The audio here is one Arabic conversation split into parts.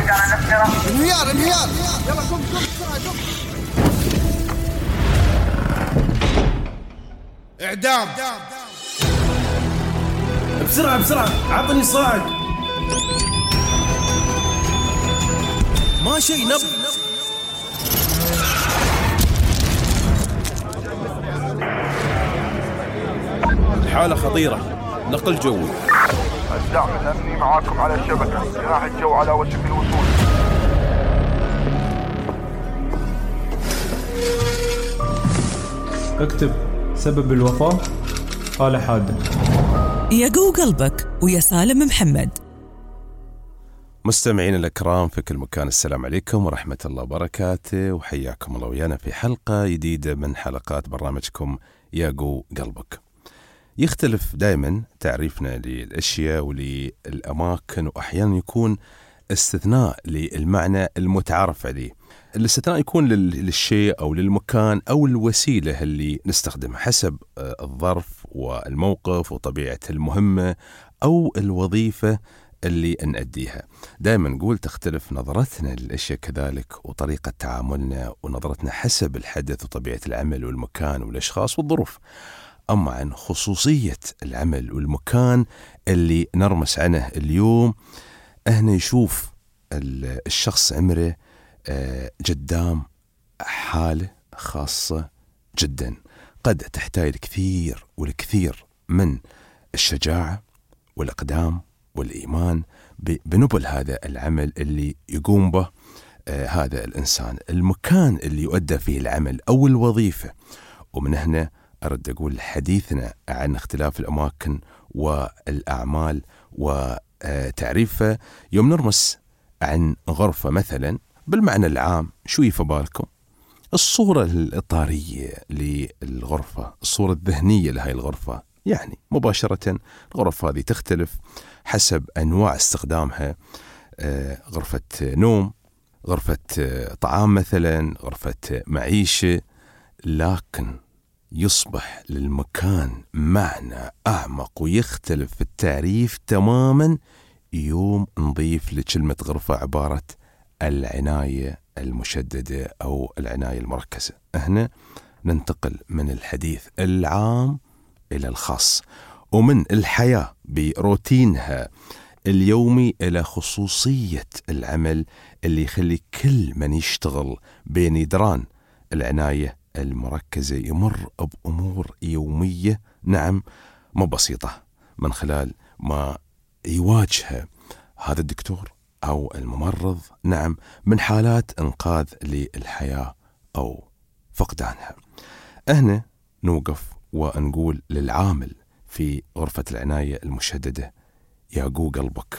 انهيار يلا قم بسرعة قم. اعدام بسرعة عطني صاعد. ما شيء نب. الحالة خطيرة، نقل جوي. الدعم الأمني معاكم على الشبكة، جناح الجو على وشك الوصول. اكتب سبب الوفاة حالة حادة. يقو قلبك ويا سالم محمد. مستمعين الأكرام في كل مكان، السلام عليكم ورحمة الله وبركاته، وحياكم الله ويانا في حلقة جديدة من حلقات برنامجكم يقو قلبك. يختلف دائما تعريفنا للأشياء وللأماكن، وأحيانا يكون استثناء للمعنى المتعارف عليه. الاستثناء يكون للشيء أو للمكان أو الوسيلة اللي نستخدمها حسب الظرف والموقف وطبيعة المهمة أو الوظيفة اللي نأديها. دائما نقول تختلف نظرتنا للأشياء كذلك، وطريقة تعاملنا ونظرتنا حسب الحدث وطبيعة العمل والمكان والأشخاص والظروف. أما عن خصوصية العمل والمكان اللي نرمس عنه اليوم، هنا يشوف الشخص عمره قدام حالة خاصة جدا، قد تحتاج الكثير من الشجاعة والإقدام والإيمان بنبل هذا العمل اللي يقوم به هذا الإنسان، المكان اللي يؤدى فيه العمل أو الوظيفة. ومن هنا أرد أقول حديثنا عن اختلاف الأماكن والأعمال وتعريفها. يوم نرمس عن غرفة مثلا بالمعنى العام، شو يفبالكم؟ الصورة الإطارية للغرفة، الصورة الذهنية لهاي الغرفة، يعني مباشرة الغرفة هذه تختلف حسب أنواع استخدامها. غرفة نوم، غرفة طعام مثلا، غرفة معيشة، لكن يصبح للمكان معنى أعمق ويختلف في التعريف تماما يوم نضيف لكلمة غرفة عبارة العناية المشددة أو العناية المركزة. هنا ننتقل من الحديث العام إلى الخاص، ومن الحياة بروتينها اليومي إلى خصوصية العمل اللي يخلي كل من يشتغل بين يدران العناية المركزة يمر بأمور يومية، نعم مو بسيطة، من خلال ما يواجهها هذا الدكتور أو الممرض، نعم من حالات إنقاذ للحياة أو فقدانها. هنا نوقف ونقول للعامل في غرفة العناية المشددة، ياقو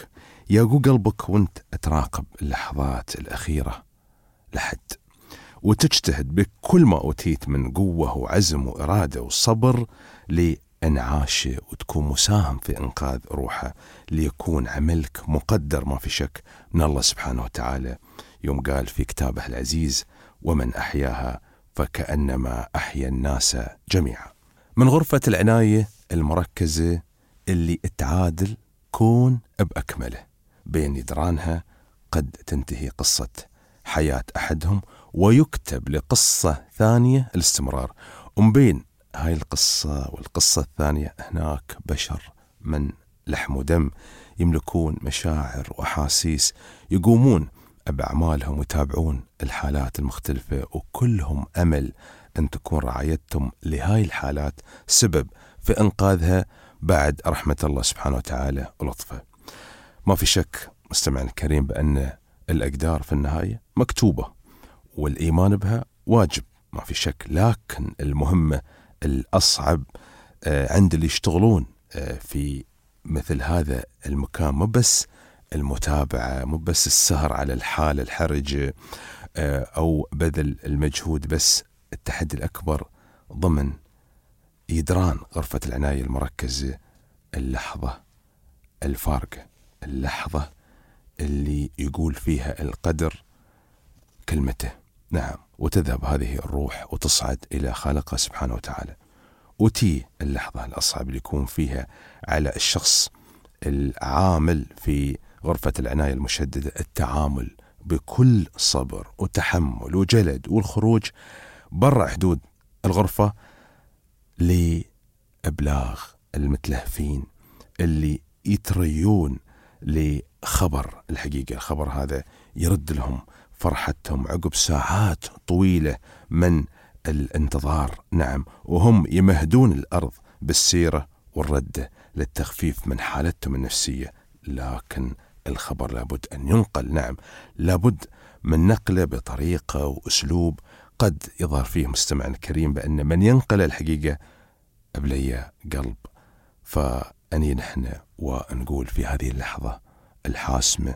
قلبك وانت تراقب اللحظات الأخيرة لحد، وتجتهد بكل ما أوتيت من قوة وعزم وإرادة وصبر لإنعاشه، وتكون مساهم في إنقاذ روحه، ليكون عملك مقدر ما في شك من الله سبحانه وتعالى، يوم قال في كتابه العزيز: ومن أحياها فكأنما أحيا الناس جميعا. من غرفة العناية المركزة اللي تعادل كون بأكمله، بين يدرانها قد تنتهي قصة حياة أحدهم ويكتب لقصة ثانية الاستمرار، ومبين هاي القصة والقصة الثانية هناك بشر من لحم ودم يملكون مشاعر وأحاسيس، يقومون بأعمالهم ويتابعون الحالات المختلفة، وكلهم أمل أن تكون رعايتهم لهاي الحالات سبب في إنقاذها بعد رحمة الله سبحانه وتعالى ولطفه. ما في شك مستمعنا الكريم بأن الأقدار في النهاية مكتوبة والإيمان بها واجب، ما في شك، لكن المهمة الأصعب عند اللي يشتغلون في مثل هذا المكان مو بس المتابعة، مو بس السهر على الحالة الحرجة أو بذل المجهود، بس التحدي الأكبر ضمن يدران غرفة العناية المركزة اللحظة الفارقة، اللحظة اللي يقول فيها القدر كلمته، نعم، وتذهب هذه الروح وتصعد إلى خالقها سبحانه وتعالى. وتي اللحظة الأصعب اللي يكون فيها على الشخص العامل في غرفة العناية المشددة التعامل بكل صبر وتحمل وجلد والخروج برا حدود الغرفة لإبلاغ المتلهفين اللي يتريون لخبر الحقيقة. الخبر هذا يرد لهم فرحتهم عقب ساعات طويلة من الانتظار، نعم، وهم يمهدون الأرض بالسيرة والردة للتخفيف من حالتهم النفسية. لكن الخبر لابد أن ينقل، نعم، لابد من نقله بطريقة وأسلوب قد يظهر فيه مستمع الكريم بأن من ينقل الحقيقة أبلي قلب. فأني نحن ونقول في هذه اللحظة الحاسمة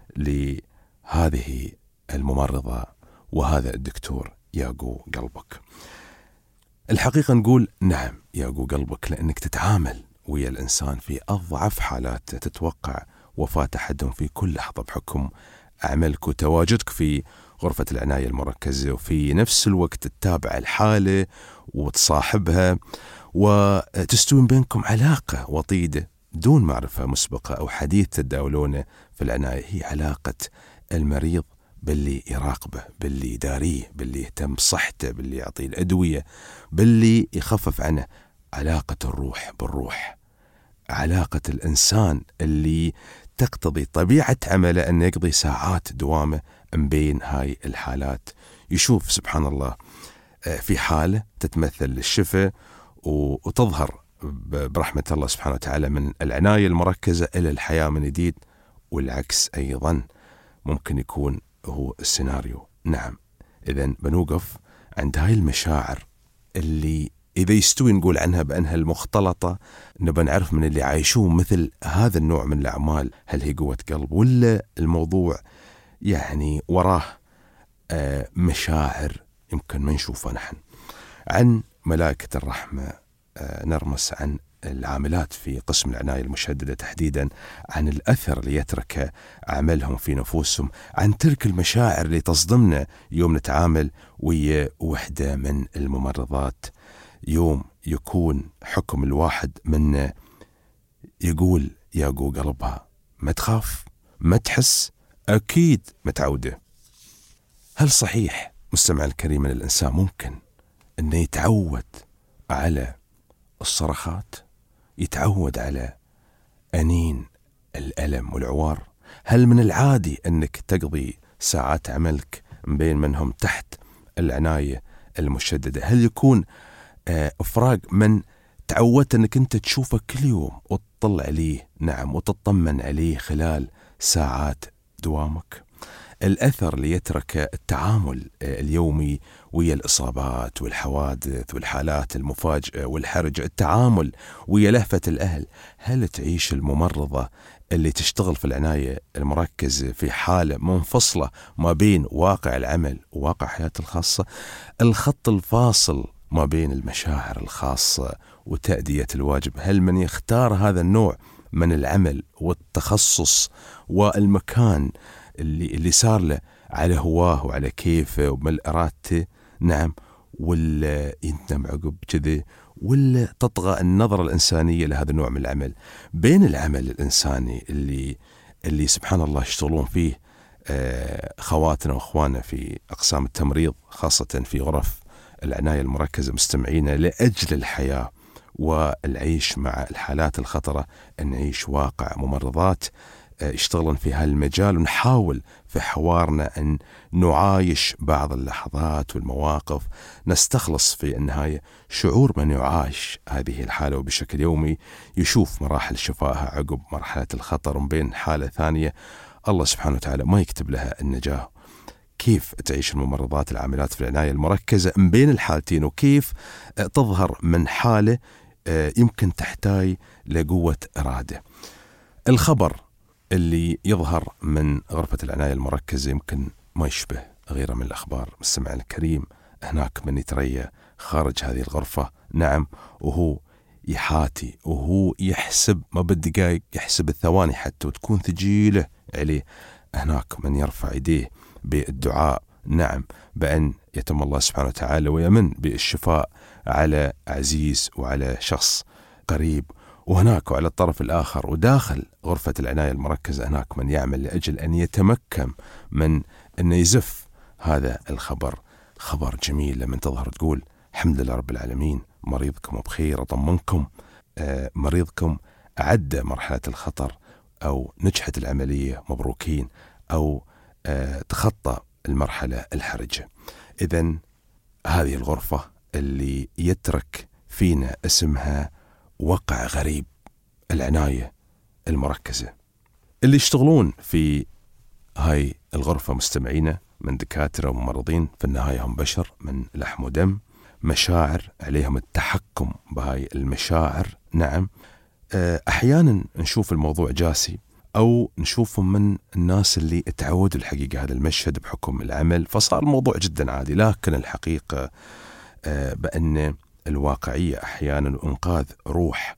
لهذه الممرضة وهذا الدكتور ياقو قلبك. الحقيقة نقول نعم ياقو قلبك، لأنك تتعامل ويا الإنسان في أضعف حالاته، تتوقع وفاة أحدهم في كل لحظة بحكم عملك وتواجدك في غرفة العناية المركزة، وفي نفس الوقت تتابع الحالة وتصاحبها وتستوين بينكم علاقة وطيدة دون معرفة مسبقة أو حديث تتداولونه في العناية. هي علاقة المريض باللي يراقبه، باللي يداريه، باللي يهتم بصحته، باللي يعطيه الأدوية، باللي يخفف عنه. علاقة الروح بالروح، علاقة الإنسان اللي تقتضي طبيعة عمله أن يقضي ساعات دوامه بين هاي الحالات. يشوف سبحان الله في حالة تتمثل للشفاء وتظهر برحمة الله سبحانه وتعالى من العناية المركزة إلى الحياة من جديد، والعكس أيضا ممكن يكون هو السيناريو. نعم، إذن بنوقف عند هاي المشاعر اللي إذا يستوي نقول عنها بأنها المختلطة. نبى نعرف من اللي عايشون مثل هذا النوع من الأعمال هل هي قوة قلب ولا الموضوع يعني وراه مشاعر يمكن ما نشوفها نحن. عن ملائكة الرحمة نرمس عن العاملات في قسم العناية المشددة تحديدا، عن الأثر اللي يترك عملهم في نفوسهم، عن تلك المشاعر اللي تصدمنا يوم نتعامل ويا وحدة من الممرضات، يوم يكون حكم الواحد منا يقول ياقو قلبها ما تخاف ما تحس أكيد متعودة. هل صحيح مستمع الكريم أن الإنسان ممكن أنه يتعود على الصرخات، يتعود على أنين الألم والعوار؟ هل من العادي أنك تقضي ساعات عملك بين منهم تحت العناية المشددة؟ هل يكون إفراج من تعودت أنك أنت تشوفه كل يوم وتطلع عليه، نعم، وتطمن عليه خلال ساعات دوامك؟ الأثر اللي يترك التعامل اليومي ويا الإصابات والحوادث والحالات المفاجئة والحرج، التعامل ويا لهفة الأهل. هل تعيش الممرضة اللي تشتغل في العناية المركزة في حالة منفصلة ما بين واقع العمل وواقع حياتها الخاصة؟ الخط الفاصل ما بين المشاعر الخاصة وتأدية الواجب. هل من يختار هذا النوع من العمل والتخصص والمكان اللي صار له على هواه وعلى كيفه ومن إرادته، نعم، ولا يندم عقب كذا، ولا تطغى النظرة الإنسانية لهذا النوع من العمل؟ بين العمل الإنساني اللي سبحان الله يشتغلون فيه خواتنا وأخواننا في أقسام التمريض، خاصة في غرف العناية المركزة، مستمعين لأجل الحياة والعيش مع الحالات الخطرة، أن نعيش واقع ممرضات يشتغلون في هالمجال، ونحاول في حوارنا أن نعايش بعض اللحظات والمواقف، نستخلص في النهاية شعور من يعاش هذه الحالة وبشكل يومي يشوف مراحل شفائها عقب مرحلة الخطر بين حالة ثانية الله سبحانه وتعالى ما يكتب لها النجاة. كيف تعيش الممرضات العاملات في العناية المركزة بين الحالتين، وكيف تظهر من حالة يمكن تحتاج لقوة إرادة. الخبر اللي يظهر من غرفة العناية المركزة يمكن ما يشبه غيره من الأخبار. مستمع الكريم، هناك من يتريا خارج هذه الغرفة، نعم، وهو يحاتي وهو يحسب ما بالدقائق، يحسب الثواني حتى وتكون ثقيلة عليه. هناك من يرفع يديه بالدعاء، نعم، بأن يتم الله سبحانه وتعالى ويمن بالشفاء على عزيز وعلى شخص قريب، وهناك وعلى الطرف الآخر وداخل غرفة العناية المركزة هناك من يعمل لأجل أن يتمكن من أن يزف هذا الخبر. خبر جميل لما تظهر تقول الحمد لله رب العالمين، مريضكم بخير، أطمنكم، مريضكم عدى مرحلة الخطر أو نجحت العملية، مبروكين، أو تخطى المرحلة الحرجة. إذن هذه الغرفة اللي يترك فينا اسمها وقع غريب، العناية المركزة. اللي يشتغلون في هاي الغرفة مستمعينا من دكاترة وممرضين، في النهاية هم بشر من لحم ودم، مشاعر، عليهم التحكم بهاي المشاعر. نعم، أحيانا نشوف الموضوع جاسي أو نشوفهم من الناس اللي تعودوا الحقيقة هذا المشهد بحكم العمل، فصار الموضوع جدا عادي. لكن الحقيقة بأن الواقعية أحيانا وإنقاذ روح،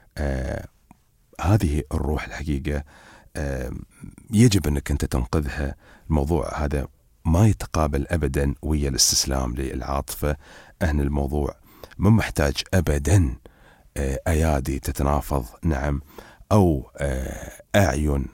هذه الروح الحقيقة يجب أنك أنت تنقذها. الموضوع هذا ما يتقابل أبدا ويا الاستسلام للعاطفة. أهل الموضوع ما محتاج أبدا أيادي تتنافض، نعم، أو أعين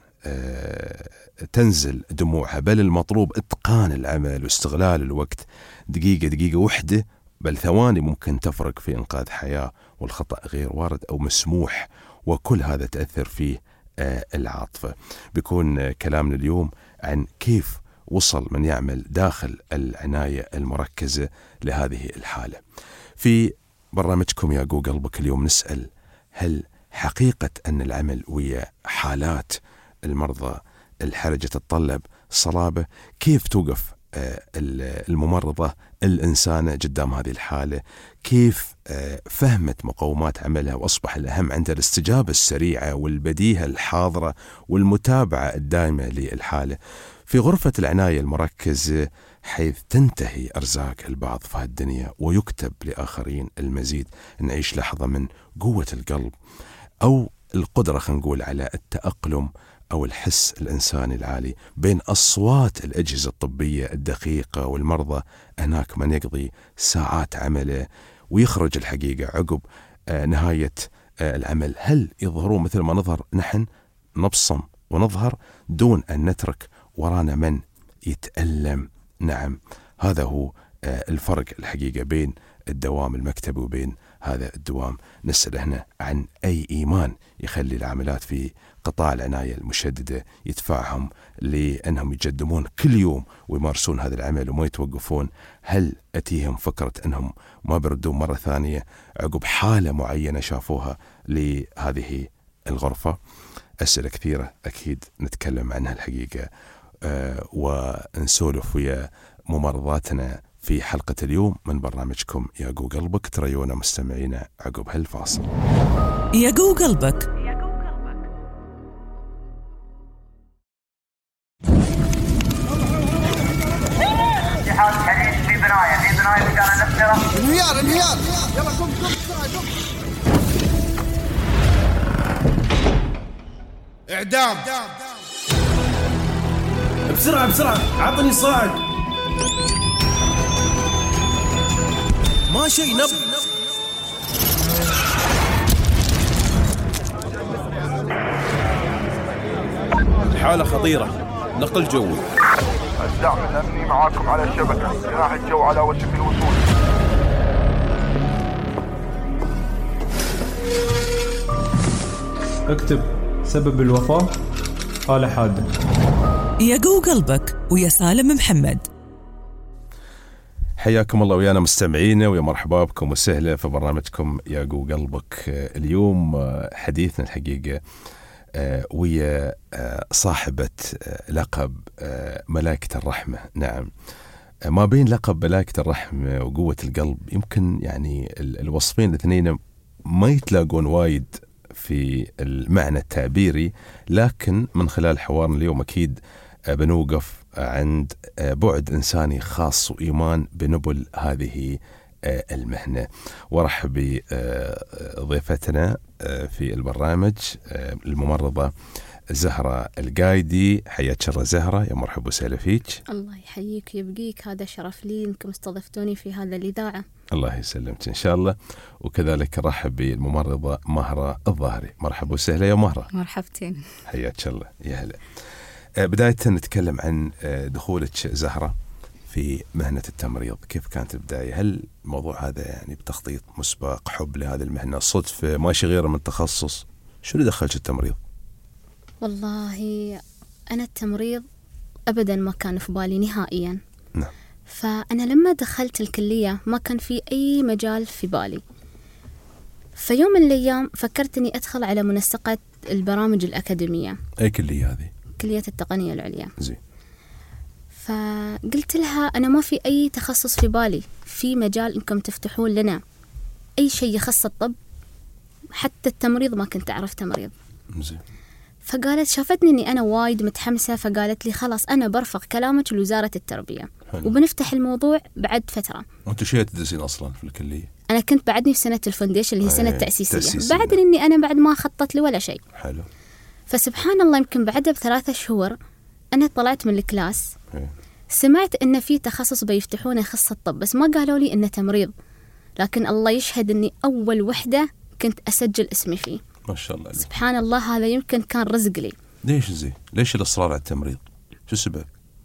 تنزل دموعها، بل المطلوب إتقان العمل واستغلال الوقت. دقيقة وحدة بل ثواني ممكن تفرق في إنقاذ حياة، والخطأ غير وارد أو مسموح، وكل هذا تأثر فيه العاطفة. بيكون كلامنا اليوم عن كيف وصل من يعمل داخل العناية المركزة لهذه الحالة. في برنامجكم يا جو قلبك اليوم نسأل: هل حقيقة أن العمل ويا حالات المرضى الحرجة تتطلب صلابة؟ كيف توقف الممرضة الإنسانة قدام هذه الحالة؟ كيف فهمت مقومات عملها وأصبح الأهم عندها الاستجابة السريعة والبديهة الحاضرة والمتابعة الدائمة للحالة؟ في غرفة العناية المركزة حيث تنتهي أرزاق البعض في هالدنيا ويكتب لآخرين المزيد، نعيش لحظة من قوة القلب أو القدرة، خلينا نقول، على التأقلم أو الحس الإنساني العالي بين أصوات الأجهزة الطبية الدقيقة والمرضى. هناك من يقضي ساعات عمله ويخرج الحقيقة عقب نهاية العمل. هل يظهرون مثل ما نظهر نحن، نبصم ونظهر دون أن نترك ورانا من يتألم؟ نعم، هذا هو الفرق الحقيقة بين الدوام المكتبي وبين هذا الدوام. نسأل هنا عن أي إيمان يخلي العاملات في قطاع العناية المشددة يدفعهم لأنهم يقدمون كل يوم ويمارسون هذا العمل وما يتوقفون. هل أتيهم فكرة أنهم ما بردون مرة ثانية عقب حالة معينة شافوها لهذه الغرفة؟ أسئلة كثيرة أكيد نتكلم عنها الحقيقة، ونسولف ويا ممرضاتنا في حلقة اليوم من برنامجكم يا جو قلبك. تريونا مستمعينا عقب هالفاصل. يا جو قلبك. انهيار يلا قم بسرعة. اعدام بسرعة عطني صاعد. ما شيء نب. الحالة خطيرة، نقل جوي. الدعم الأمني معاكم على الشبكة، جناح الجو على وشك الوصول. اكتب سبب الوفاة حالة حادة. يا جو قلبك ويا سالم محمد. حياكم الله ويانا مستمعينا، ويا مرحبا بكم وسهلا في برنامجكم يا جو قلبك. اليوم حديثنا الحقيقة ويا صاحبة لقب ملائكة الرحمة. نعم، ما بين لقب ملائكة الرحمة وقوة القلب يمكن يعني الوصفين الاثنين ما يتلاقون وايد في المعنى التعبيري، لكن من خلال حوارنا اليوم أكيد بنوقف عند بعد إنساني خاص وإيمان بنبل هذه المهنة. ورحب بضيفتنا في البرنامج الممرضة زهرة القايدي. حياك الله زهرة، يا مرحبا وسهلا فيك. الله يحييك ويبقيك، هذا شرف لي انكم استضفتوني في هذا الإذاعة. الله يسلمك إن شاء الله. وكذلك رحب بالممرضة مهرة الظاهري. مرحبا وسهلا يا مهرة. مرحبتين. حياك الله، يا هلا. بداية نتكلم عن دخولك زهرة في مهنة التمريض. كيف كانت البداية؟ هل الموضوع هذا يعني بتخطيط مسبق، حب لهذه المهنة، صدفة، ماشي غير من تخصص؟ شو اللي دخلك التمريض؟ والله أنا التمريض أبدا ما كان في بالي نهائيا. نعم. فأنا لما دخلت الكلية ما كان في أي مجال في بالي. فيوم من الأيام فكرت أني أدخل على منسقة البرامج الأكاديمية. أي كلية هذه؟ كلية التقنية العليا. زين. فقلت لها أنا ما في أي تخصص في بالي، في مجال إنكم تفتحون لنا أي شيء يخص الطب، حتى التمريض ما كنت أعرف تمريض. زين. فقالت، شافتني أني أنا وايد متحمسة، فقالت لي خلاص أنا برفق كلامك لوزارة التربية. حلو. وبنفتح الموضوع بعد فترة. وأنت شو تدرسين أصلا في الكلية؟ أنا كنت بعدني في سنة الفونديشن اللي هي سنة تأسيسية. بعد إني أنا بعد ما خطط لي ولا شيء. حلو. فسبحان الله يمكن بعدها ب3 شهور أنا طلعت من الكلاس. سمعت إن في تخصص بيفتحونه يخص الطب، بس ما قالوا لي إنه تمريض. لكن الله يشهد إني أول وحدة كنت أسجل اسمي فيه. ما شاء الله. سبحان الله، هذا يمكن كان رزق لي. ليش زي؟ ليش الإصرار على التمريض؟ شو السبب؟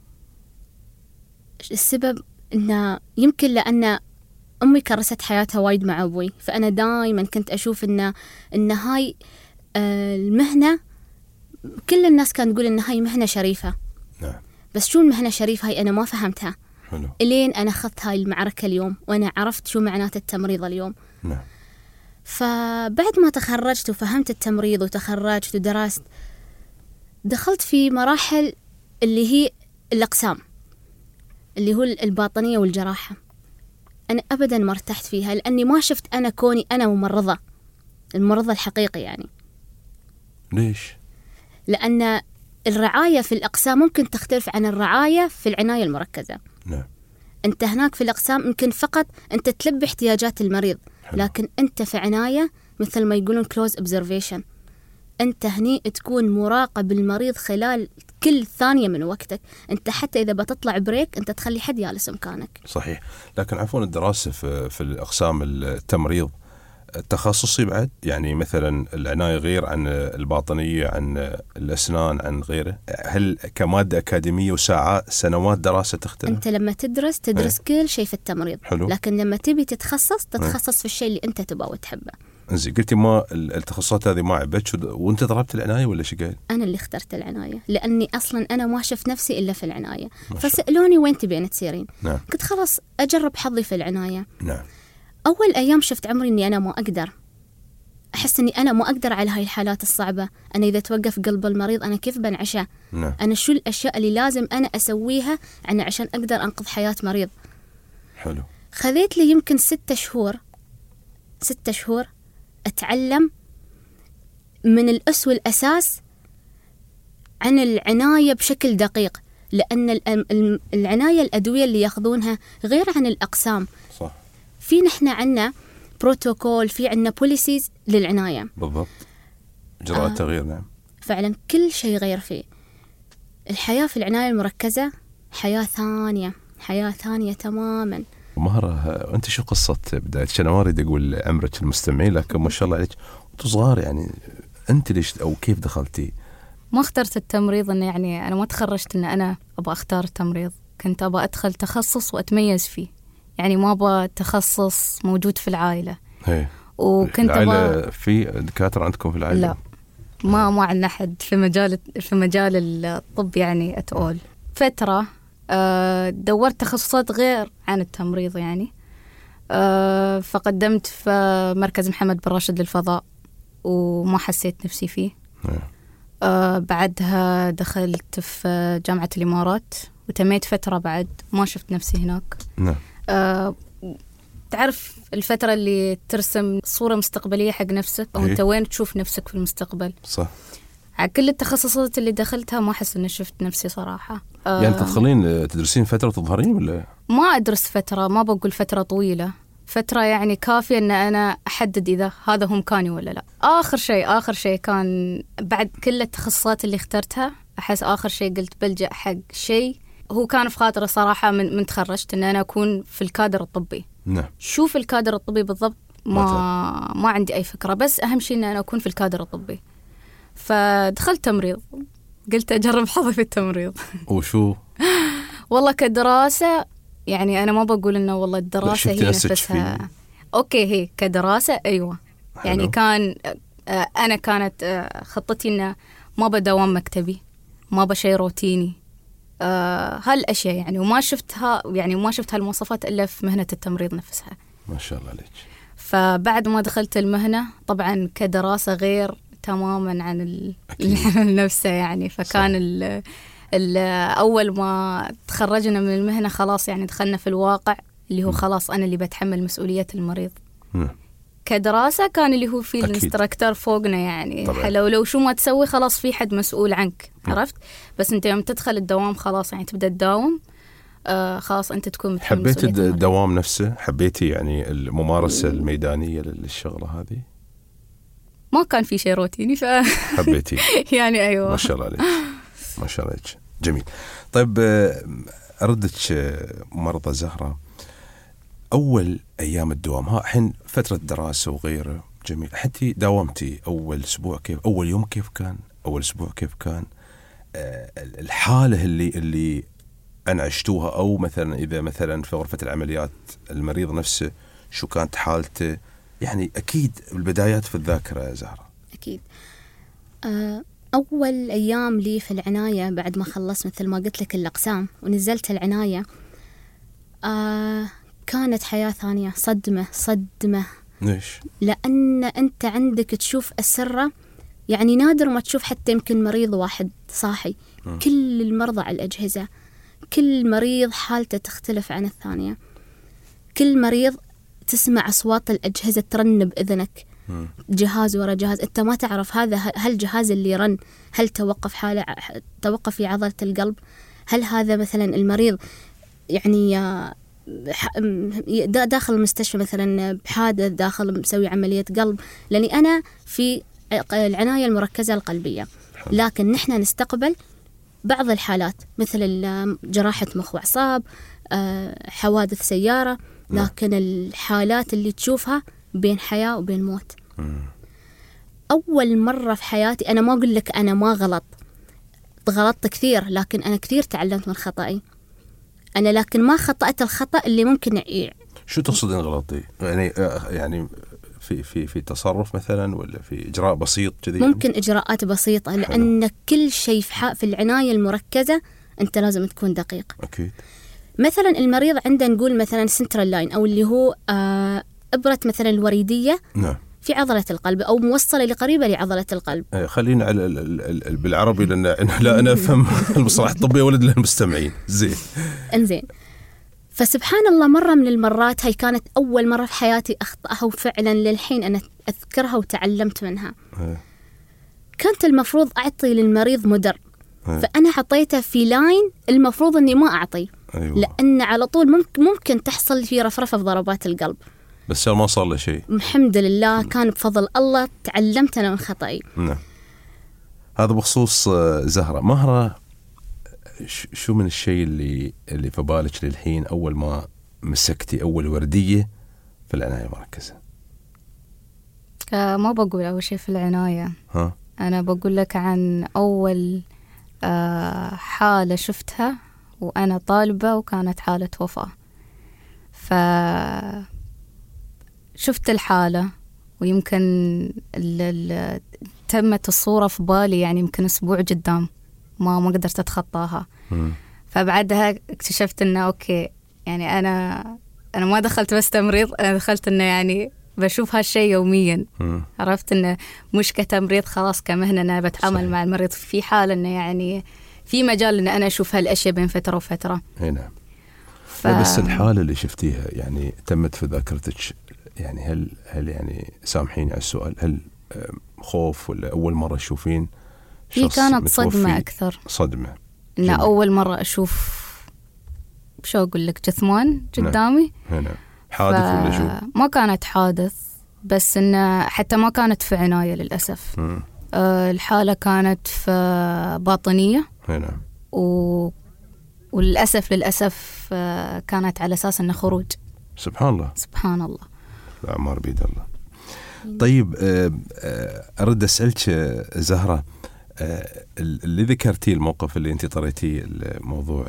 السبب إنه يمكن لأن أمي كرست حياتها وايد مع أبوي، فأنا دائما كنت أشوف إن هاي المهنة، كل الناس كانت تقول إن هاي مهنة شريفة. نعم. بس شو المهنة شريفة هاي أنا ما فهمتها. حلو. إلين أنا أخذت هاي المعركة اليوم وأنا عرفت شو معنات التمريض اليوم. نعم. فبعد ما تخرجت وفهمت التمريض وتخرجت ودرست، دخلت في مراحل اللي هي الأقسام، اللي هو الباطنية والجراحة. أنا أبدا ما ارتحت فيها، لأني ما شفت أنا كوني أنا ممرضة، الممرضة الحقيقي يعني. ليش؟ لأن الرعاية في الأقسام ممكن تختلف عن الرعاية في العناية المركزة. نعم. أنت هناك في الأقسام يمكن فقط أنت تلبي احتياجات المريض. حلو. لكن أنت في عناية مثل ما يقولون close observation، أنت هني تكون مراقب المريض خلال كل ثانية من وقتك. أنت حتى إذا بتطلع بريك أنت تخلي حد يالس مكانك. صحيح. لكن عفوا الدراسة في الأقسام التمريض تخصصي بعد، يعني مثلا العناية غير عن الباطنية، عن الأسنان، عن غيره. هل كمادة أكاديمية سنوات دراسة تختلف؟ أنت لما تدرس كل شيء في التمريض. حلو. لكن لما تبي تتخصص في الشيء اللي أنت تبغى وتحبه. زين. قلتي ما التخصصات هذه ما عجبتك وأنت ضربت العناية ولا شو قال؟ أنا اللي اخترت العناية، لأني أصلا أنا ما شفت نفسي إلا في العناية. فسألوني وين تبين تسيرين؟ نعم. قلت خلاص أجرب حظي في العناية. نعم. أول أيام شفت عمري إني أنا ما أقدر، أحس إني أنا ما أقدر على هاي الحالات الصعبة. أنا إذا توقف قلب المريض أنا كيف بنعشه؟ نعم. أنا شو الأشياء اللي لازم أنا أسويها عشان أقدر أنقذ حياة مريض؟ حلو. خذيت لي يمكن 6 شهور أتعلم من الأس والأساس عن العناية بشكل دقيق، لأن العناية الأدوية اللي ياخذونها غير عن الأقسام. صح. في نحن عنا بروتوكول، في عنا بوليسيز للعناية. بالضبط. إجراءات تغيير. نعم. فعلا كل شيء غير فيه. الحياة في العناية المركزة حياة ثانية تماما. مهرة، أنت شو قصة بدايتك؟ أنا ما أريد أقول عمرك المستمعين، لكن ما شاء الله عليك أنت صغار، يعني أنت ليش أو كيف دخلتي؟ ما اخترت التمريض، إنه يعني أنا ما تخرجت إن أنا أبغى أختار التمريض، كنت أبغى أدخل تخصص وأتميز فيه، يعني ما أبغى تخصص موجود في العائلة. هي. وكنت العائلة في دكاترة عندكم في العائلة؟ لا، ما عندنا أحد في مجال الطب يعني أتقول. فترة دورت تخصصات غير عن التمريض يعني. فقدمت في مركز محمد بن راشد للفضاء وما حسيت نفسي فيه. بعدها دخلت في جامعة الإمارات وتميت فترة، بعد ما شفت نفسي هناك. تعرف الفترة اللي ترسم صورة مستقبلية حق نفسك، أو أنت وين تشوف نفسك في المستقبل. صح. على كل التخصصات اللي دخلتها ما أحس إني شفت نفسي صراحة. يعني تدخلين تدرسين فترة تظهرين ولا؟ ما أدرس فترة، ما بقول فترة طويلة، فترة يعني كافية أن أنا أحدد إذا هذا هو مكاني ولا لا. آخر شيء كان بعد كل التخصصات اللي اخترتها، أحس آخر شيء قلت بلجأ حق شيء هو كان في خاطري صراحة من تخرجت، أن أنا أكون في الكادر الطبي. نعم. شوف الكادر الطبي بالضبط ما عندي أي فكرة، بس أهم شيء أن أنا أكون في الكادر الطبي. فدخلت تمريض، قلت أجرب حظي في التمريض. وشو؟ والله كدراسة يعني أنا ما بقول إنه والله الدراسة هي نفسها. أوكي، هي كدراسة أيوة. حلو. يعني أنا كانت خطتي إنه ما بدوام مكتبي، ما بشي روتيني، هالأشياء يعني، وما شفتها المواصفات إلا في مهنة التمريض نفسها. ما شاء الله عليك. فبعد ما دخلت المهنة طبعا كدراسة غير تماما عن العمل نفسه يعني. فكان أول ما تخرجنا من المهنة خلاص يعني دخلنا في الواقع اللي هو خلاص أنا اللي بتحمل مسؤولية المريض. كدراسة كان اللي هو في الانستراكتور فوقنا يعني، لو شو ما تسوي خلاص في حد مسؤول عنك. عرفت؟ بس أنت يوم تدخل الدوام خلاص يعني تبدأ تداوم، خلاص أنت تكون متحمل حبيت مسؤولية الدوام نفسه؟ حبيتي يعني الممارسة الميدانية للشغلة هذه؟ ما كان في شيء روتيني حبيتي يعني أيوة. ما شاء الله عليك، ما شاء الله عليك. جميل. طيب أردك مرضى زهرة، أول أيام الدوام، الحين فترة دراسة وغيره، جميل، حتى داومتي أول أسبوع كيف؟ أول يوم كيف كان؟ أول أسبوع كيف كان؟ الحالة اللي أنعشتوها، أو مثلا إذا مثلا في غرفة العمليات المريض نفسه شو كانت حالته؟ يعني أكيد البدايات في الذاكرة يا زهرة. أكيد. أول أيام لي في العناية بعد ما خلصت مثل ما قلت لك الأقسام ونزلت العناية، كانت حياة ثانية. صدمة. ليش؟ لأن أنت عندك تشوف أسرة يعني نادر ما تشوف حتى يمكن مريض واحد صاحي. كل المرضى على الأجهزة، كل مريض حالته تختلف عن الثانية، كل مريض تسمع أصوات الأجهزة ترن بإذنك، جهاز ورا جهاز، أنت ما تعرف هذا هل الجهاز اللي رن هل توقف في عضلة القلب، هل هذا مثلا المريض يعني داخل المستشفى مثلا بحادث، داخل مسوي عملية قلب. لأني أنا في العناية المركزة القلبية، لكن نحن نستقبل بعض الحالات مثل جراحة مخ وأعصاب، حوادث سيارة، لكن الحالات اللي تشوفها بين حياة وبين موت. أول مرة في حياتي، أنا ما أقول لك أنا ما غلطت كثير، لكن أنا كثير تعلمت من خطأي أنا، لكن ما خطأت الخطأ اللي ممكن شو تقصدين غلطي؟ يعني في تصرف مثلا، ولا في إجراء بسيط كذي؟ ممكن إجراءات بسيطة. لأن كل شيء في العناية المركزة أنت لازم تكون دقيق. أكيد. مثلا المريض عنده نقول مثلا سنترال لاين، أو اللي هو إبرة مثلا الوريدية. نعم. في عضلة القلب أو موصلة اللي قريبة لعضلة القلب. خلينا على بالعربي لأن لا أنا أفهم المصطلح الطبي ولد للمستمعين. إنزين. فسبحان الله مرة من المرات هاي كانت أول مرة في حياتي أخطأها، وفعلا للحين أنا أذكرها وتعلمت منها. كانت المفروض أعطي للمريض مدر، فأنا حطيته في لاين المفروض أني ما أعطي. أيوة. لأن على طول ممكن تحصل في رفرفة في ضربات القلب، بس ما صار له شيء الحمد لله. كان بفضل الله تعلمت أنا من خطأي. نعم. هذا بخصوص زهرة. مهرة، شو من الشيء اللي في بالك للحين أول ما مسكتي أول وردية في العناية المركزة؟ ما بقول أول شيء في العناية. أنا بقول لك عن أول حالة شفتها وأنا طالبة، وكانت حالة وفاة. شفت الحالة، ويمكن تمت الصورة في بالي يعني يمكن أسبوع قدام، ما قدرت أتخطاها. فبعدها اكتشفت إنه أوكي، يعني أنا ما دخلت بس تمريض، أنا دخلت إنه يعني بشوف هالشيء يوميا. عرفت إنه مش كتمريض خلاص، كمهنة أنا بتعامل صحيح. مع المريض في حالة إنه يعني في مجال إن أنا أشوف هالأشياء بين فترة وفترة. نعم. بس الحالة اللي شفتيها يعني تمت في ذاكرتك، يعني هل يعني سامحيني على السؤال، هل خوف ولا أول مرة تشوفين شخص هي كانت صدمة أكثر. صدمة. إن أول مرة أشوف شو أقول لك جثمان قدامي. نعم. حادث ولا شو؟ ما كانت حادث، بس إنه حتى ما كانت في عناية للأسف. الحالة كانت في باطنية. نعم. وللأسف كانت على أساس إنه خروج. سبحان الله. سبحان الله. الأعمار بيد الله. طيب أرد أسألك زهرة، اللي ذكرتي الموقف اللي أنت طريتي الموضوع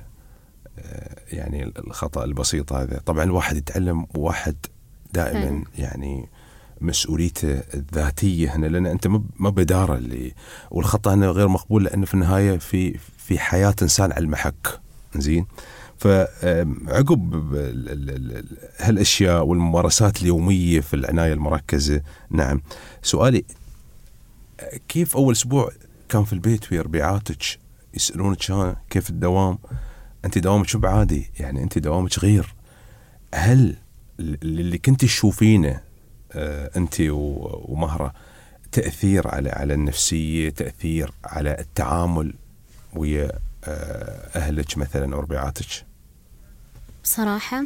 يعني الخطأ البسيط هذا، طبعا الواحد يتعلم، وواحد دائما يعني مسؤوليته الذاتية هنا، لأن أنت ما بدارة اللي، والخطأ هنا غير مقبول، لأنه في النهاية في حياة إنسان على المحك. زين، فعقب هالأشياء والممارسات اليومية في العناية المركزة، نعم، سؤالي كيف أول أسبوع كان في البيت ويا ربيعاتك يسألونك كيف الدوام؟ أنت دوامك شو بعادي؟ يعني أنت دوامك غير. هل اللي كنت تشوفينه أنت ومهرة تأثير على النفسية، تأثير على التعامل ويا أهلك مثلا أو ربيعاتك؟ بصراحة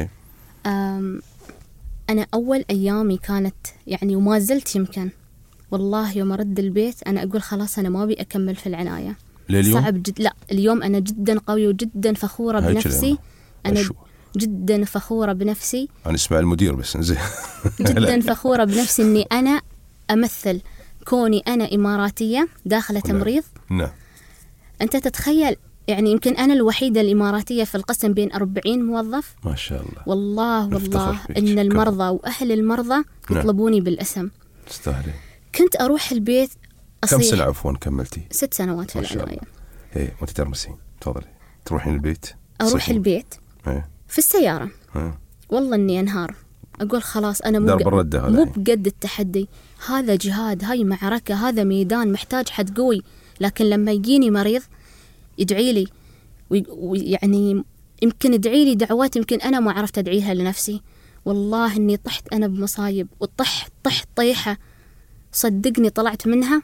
أنا أول أيامي كانت يعني، وما زلت يمكن والله يوم أرد البيت أنا أقول خلاص أنا ما أبي أكمل في العناية. لليوم؟ صعب جدا. لا، اليوم أنا جدا قوية وجدا فخورة بنفسي. أنا جدا فخورة بنفسي. أنا اسمع المدير بس زين. جدا فخورة بنفسي إني أنا أمثل كوني أنا إماراتية داخلة تمريض. نعم. أنت تتخيل يعني يمكن أنا الوحيدة الإماراتية في القسم بين 40 موظف. ما شاء الله. والله إن المرضى وأهل المرضى يطلبوني بالاسم. تستاهلي. كنت أروح البيت كم سنة عفوا كملتي؟ 6 سنوات في العناية. وأنت ترمسين تفضلي تروحين البيت؟ أروح البيت في السيارة. والله إني أنهار، أقول خلاص أنا مو بقد التحدي هذا، جهاد، هاي معركة، هذا ميدان محتاج حد قوي. لكن لما يجيني مريض يدعي لي، ويعني يمكن يدعي لي دعوات يمكن أنا ما عرفت أدعيها لنفسي. والله إني طحت أنا بمصايب، وطحت طيحة صدقني طلعت منها،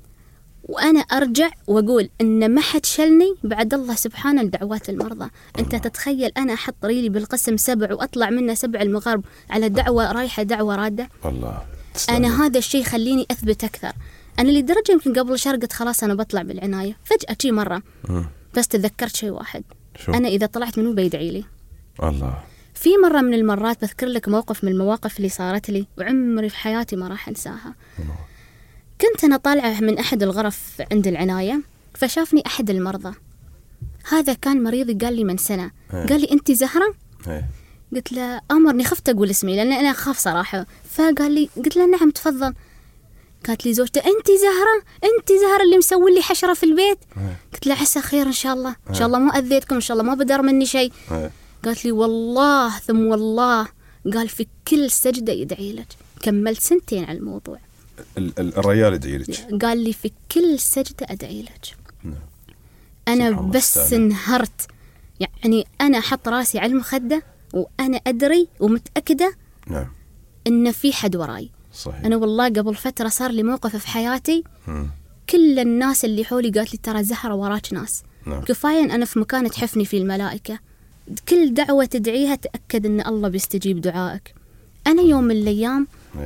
وأنا أرجع وأقول إن ما حد شلني بعد الله سبحانه لدعوات المرضى. أنت تتخيل أنا أحط ريلي بالقسم 7 وأطلع منه 7 المغرب على دعوة رايحة دعوة رادة. الله. أنا هذا الشيء خليني أثبت أكثر. أنا لدرجة يمكن قبل شهر قلت خلاص أنا بطلع بالعناية، فجأة شي مرة بس تذكرت شيء واحد. شو؟ أنا إذا طلعت منه بيدعي لي. الله. في مرة من المرات بذكر لك موقف من المواقف اللي صارت لي وعمري في حياتي ما راح أنساها. كنت أنا طالعة من أحد الغرف عند العناية، فشافني أحد المرضى، هذا كان مريضي، قال لي من سنة، قال لي أنت زهرة؟ قلت له أمرني، خفت أقول اسمي لأن أنا أخاف صراحة. فقال لي، قلت له نعم تفضل. قالت لي زوجته أنت زهرة اللي مسوي لي حشرة في البيت؟ قلت له عسى خير إن شاء الله، إن شاء الله ما أذيتكم، إن شاء الله ما بدر مني شيء. قالت لي والله ثم والله، قال في كل سجدة يدعي لك. كملت 2 سنين على الموضوع. الرجال يدعي لك؟ قال لي في كل سجدة أدعي لك. أنا بس انهرت، يعني أنا حط راسي على المخدة وأنا أدري ومتأكدة إن في حد وراي. صحيح. أنا والله قبل فترة صار لي موقف في حياتي، كل الناس اللي حولي قالت لي ترى زهرة وراك ناس. كفاية أنا في مكان تحفني فيه الملائكة، كل دعوة تدعيها تأكد إن الله بيستجيب دعائك. أنا يوم من الأيام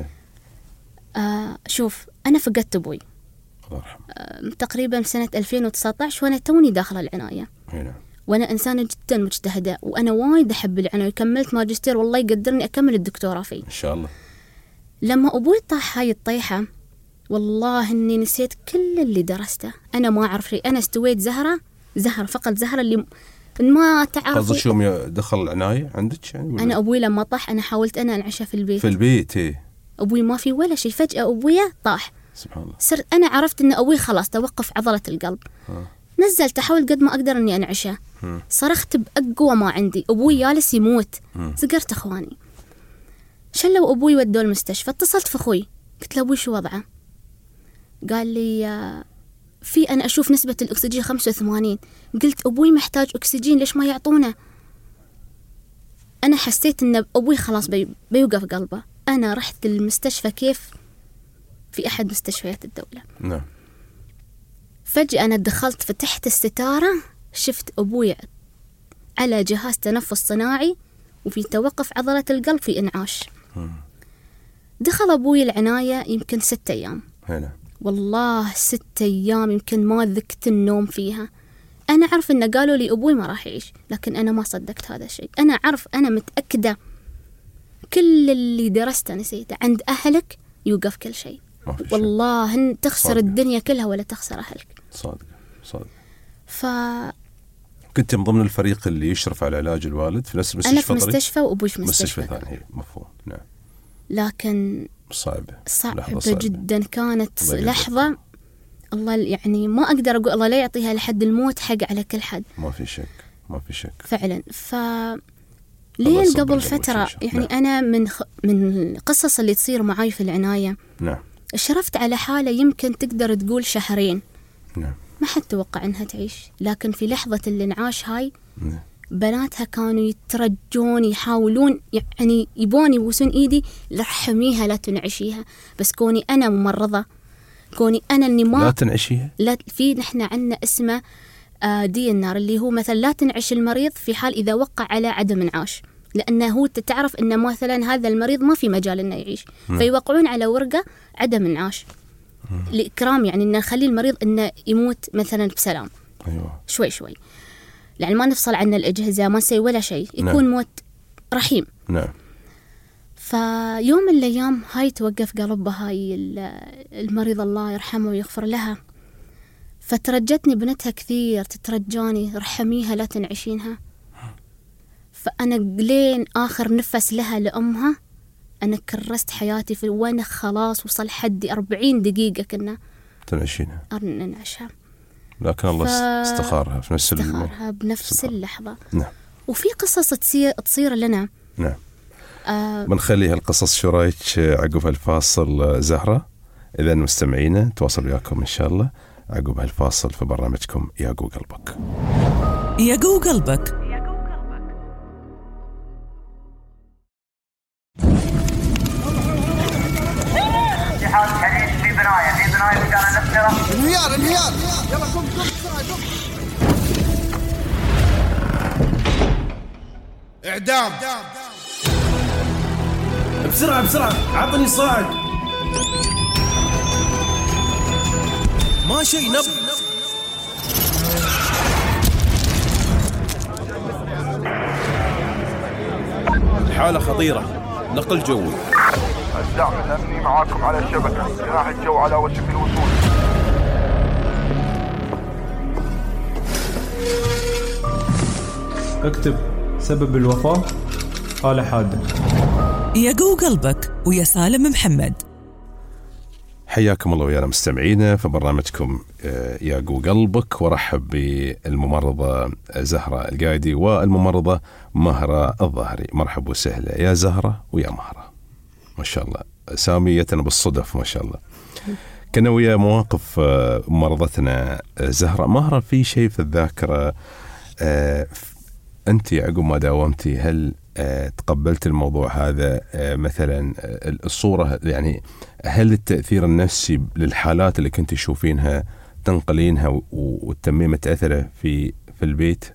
شوف أنا فقدت أبوي تقريبا سنة 2019 وأنا توني داخلة العناية. وأنا إنسانة جدا مجتهدة، وأنا وايد أحب العناية، كملت ماجستير والله يقدرني أكمل الدكتوراه فيه إن شاء الله. لما أبوي طاح هاي الطيحة والله إني نسيت كل اللي درسته. أنا ما أعرف شيء، أنا استويت زهرة فقط، زهرة اللي ما تعرف. قصدك شو دخل العناية عندك يعني؟ أنا أبوي لما طاح أنا حاولت أنا أنعشه في البيت. أبوي ما في ولا شيء، فجأة أبوي طاح. سبحان الله. صرت أنا عرفت إن أبوي خلاص توقف عضلة القلب. نزلت أحاول قد ما أقدر إني أنعشه. صرخت بأقوى ما عندي، أبوي جالس يموت. زقرت أخواني، شلوا أبوي ودوا المستشفى. اتصلت في أخوي قلت له أبوي شو وضعه؟ قال لي في أنا أشوف نسبة الأكسجين 85. قلت أبوي محتاج أكسجين، ليش ما يعطونه؟ أنا حسيت إن أبوي خلاص بيوقف قلبه. أنا رحت المستشفى كيف في أحد مستشفيات الدولة. نعم. فجأة أنا دخلت فتحت الستارة، شفت أبوي على جهاز تنفس صناعي وفي توقف عضلة القلب في إنعاش. دخل أبوي العناية يمكن 6 أيام. هنا والله 6 أيام يمكن ما ذقت النوم فيها. أنا أعرف إن قالوا لي أبوي ما راح يعيش، لكن أنا ما صدقت هذا الشيء. أنا أعرف، أنا متأكدة كل اللي درسته نسيته. عند أهلك يوقف كل شيء. والله تخسر صادق. الدنيا كلها ولا تخسر أهلك. صادق. كنت من ضمن الفريق اللي يشرف على علاج الوالد في نفس المستشفى؟ أنا في مستشفى وأبوي في مستشفى ثاني. مفهوم. نعم. لكن صعبة جدا كانت لحظة. الله يعني ما أقدر أقول الله لا يعطيها لحد الموت حق على كل حد. ما في شك فعلا. لين قبل فترة يعني نعم. أنا من القصص اللي تصير معاي في العناية نعم. شرفت على حالة يمكن تقدر تقول 2 شهر. نعم. ما حد توقع أنها تعيش، لكن في لحظة الانعاش هاي نعم. بناتها كانوا يترجون يحاولون يعني يبون يبوسون إيدي، لرحميها لا تنعشيها. بس كوني أنا ممرضة، كوني أنا اللي ما لا تنعشيها، لا في نحن عندنا اسمه DNR اللي هو مثلا لا تنعش المريض في حال إذا وقع على عدم انعاش، لأنه هو تعرف أن مثلا هذا المريض ما في مجال أنه يعيش، فيوقعون على ورقة عدم انعاش لإكرام، يعني أن نخلي المريض أنه يموت مثلا بسلام. أيوة. شوي يعني ما نفصل عن الأجهزة، ما نسوي ولا شيء، يكون موت رحيم. نعم. فيوم من الأيام هاي توقف قلبها هاي المريض الله يرحمه ويغفر لها، فترجتني بنتها كثير تترجاني رحميها لا تنعشينها. فأنا لين آخر نفس لها لأمها أنا كرست حياتي وأنا خلاص وصل حدي 40 دقيقة كنا تنعشينها ننعشها، لكن الله استخارها في نفس بنفس اللحظة. نعم. وفي قصص تصير لنا. نعم. بنخلي هالقصص شو رايك عقب الفاصل زهرة؟ إذا مستمعينا تواصل وياكم إن شاء الله عقب هالفاصل في برنامجكم ياقو قلبك. ياقو قلبك. اتحاد حديث في بناية مكان النفسرة. انهيار يلا قم بسرعة. اعدام. بسرعة عطني صاعد. ما شيء نب. الحالة خطيرة، نقل جوي. الدعم الأمني معاكم على الشبكة، جناح الجو على وشك الوصول. اكتب سبب الوفاة حالة حادة. ياقو قلبك ويا سالم محمد. حياكم الله ويانا مستمعينا في برنامجكم ياقو قلبك، ورحب بالممرضة زهرة القايدي والممرضة مهرة الظهري. مرحبا وسهلا يا زهرة ويا مهرة. ما شاء الله ساميتنا بالصدف ما شاء الله. كنا ويا مواقف ممرضتنا زهرة. مهرة في شيء في الذاكرة أنت عقب ما داومتي هل تقبلت الموضوع هذا مثلا الصورة، يعني هل التأثير النفسي للحالات اللي كنت تشوفينها تنقلينها والتميمة تأثره في البيت؟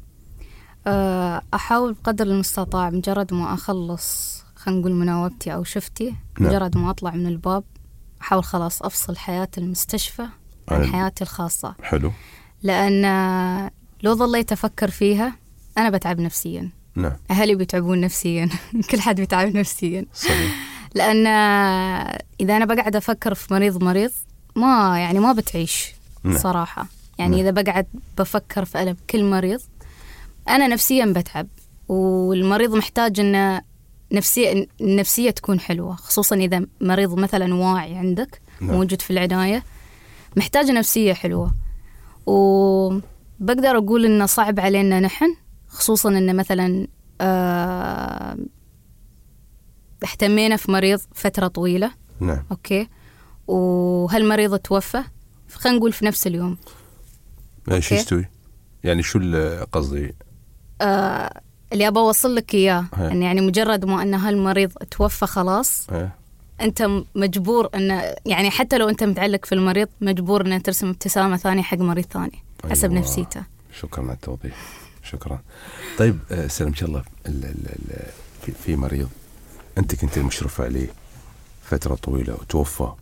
أحاول بقدر المستطاع مجرد ما أخلص خلينا نقول مناوبتي أو شفتي، مجرد ما أطلع من الباب أحاول خلاص أفصل حياة المستشفى عن حياتي الخاصة. حلو. لأن لو ظليت أفكر فيها أنا بتعب نفسيا. نعم. أهلي بيتعبون نفسيا كل حد بيتعب نفسيا. صحيح. لأن إذا أنا بقعد أفكر في مريض ما بتعيش. نعم. صراحة يعني نعم. إذا بقعد بفكر في ألم كل مريض أنا نفسيا بتعب، والمريض محتاج أن النفسية تكون حلوة، خصوصا إذا مريض مثلا واعي عندك. نعم. موجود في العناية محتاج نفسية حلوة. وبقدر أقول إنه صعب علينا نحن، خصوصا إن مثلا اهتمينا في مريض فترة طويلة. نعم. أوكي. وهالمريض توفى خلينا نقول في نفس اليوم. ايش يستوي؟ يعني شو قصدي؟ اللي أبغى أوصل لك إياه إن يعني مجرد ما أن هالمريض توفى خلاص أنت مجبور أن يعني حتى لو أنت متعلق في المريض مجبور أن ترسم ابتسامة ثانية حق مريض ثاني حسب نفسيته. شكرا على التوضيح. شكرا. طيب سلمك الله، في مريض أنت كنت المشرف عليه فترة طويلة وتوفى